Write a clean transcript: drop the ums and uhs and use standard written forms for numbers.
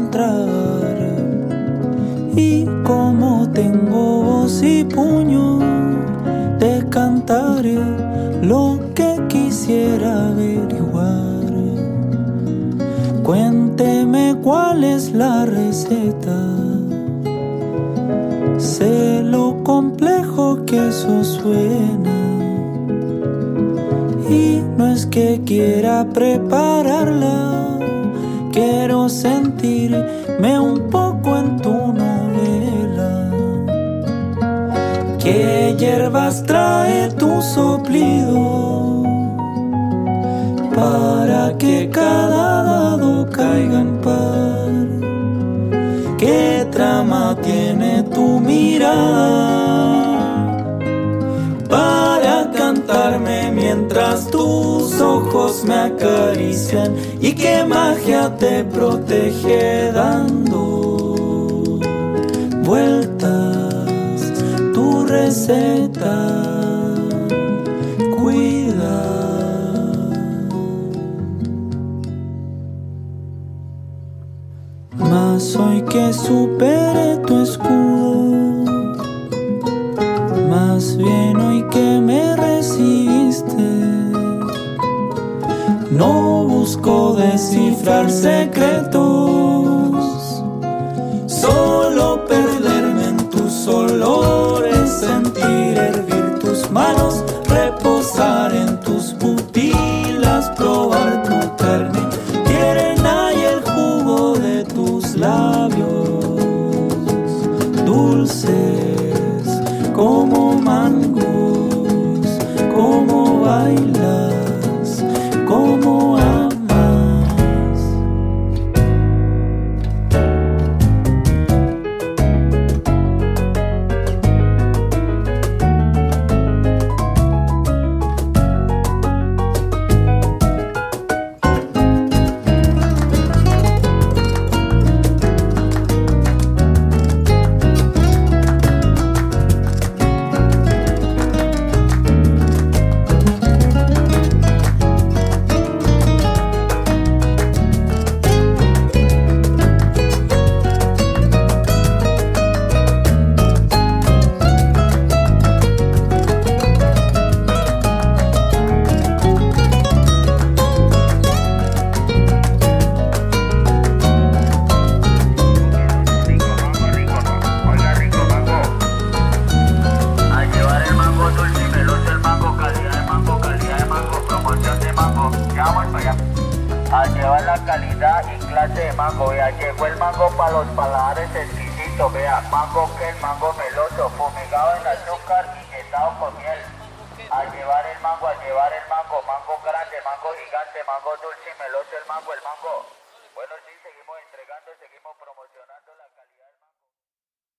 encontrar. Y como tengo voz y puño, te cantaré lo que quisiera averiguar. Cuénteme cuál es la receta. Sé lo complejo que eso suena. Y no es que quiera prepararla, quiero sentirme un poco en tu novela. ¿Qué hierbas trae tu soplido para que cada dado caiga en par? ¿Qué trama tiene tu mirada para cantarme mientras tus ojos me acarician? ¿Y qué magia te protege dando vueltas tu receta? Cuida. Mas hoy que supere tu escudo, más bien hoy que me recibiste, no busco descifrar secretos, solo perderme en tus olores, sentir hervir tus manos, reposar en tus pupilas, probar tu carne tierna y el jugo de tus labios, dulces como mangos, cómo bailas, cómo amas. A llevar la calidad y clase de mango, vea, llegó el mango para los paladares exquisitos, vea, mango que el mango meloso, fumigado en azúcar, inyectado con miel. A llevar el mango, mango grande, mango gigante, mango dulce y meloso, el mango. Bueno, sí, seguimos entregando, seguimos promocionando.